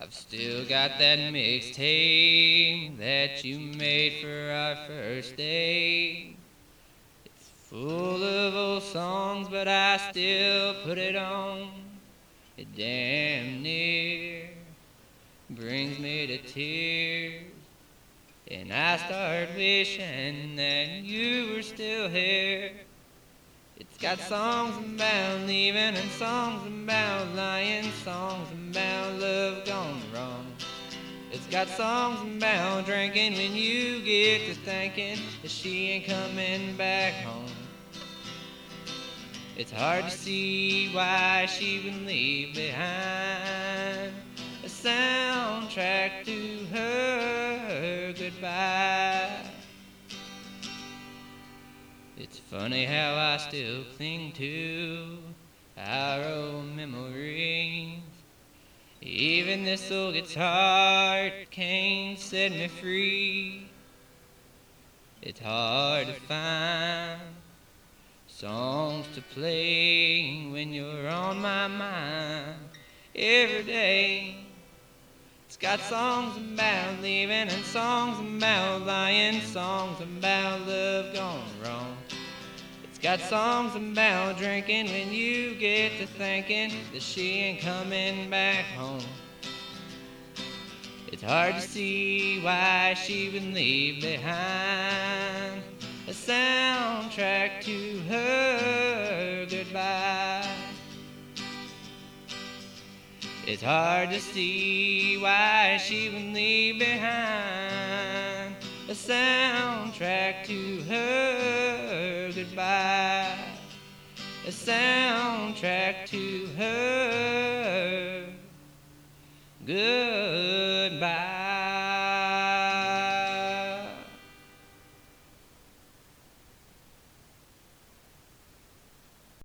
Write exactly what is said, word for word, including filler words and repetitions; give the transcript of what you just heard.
I've still got that mixtape that you made for our first date. It's full of old songs, but I still put it on. It damn near brings me to tears, and I start wishing that you were still here. It's got songs about leaving and songs about lying, songs about love gone wrong. It's got songs about drinking when you get to thinking that she ain't coming back home. It's hard to see why she would leave behind a soundtrack to her goodbye. It's funny how I still cling to our old memories. Even this old guitar can't set me free. It's hard to find songs to play when you're on my mind every day. It's got songs about leaving and songs about lying, songs about love gone wrong. It's got songs about drinking when you get to thinking that she ain't coming back home. It's hard to see why she would leave behind a soundtrack to her goodbye. It's hard to see why she would leave behind a soundtrack to her goodbye. A soundtrack to her goodbye.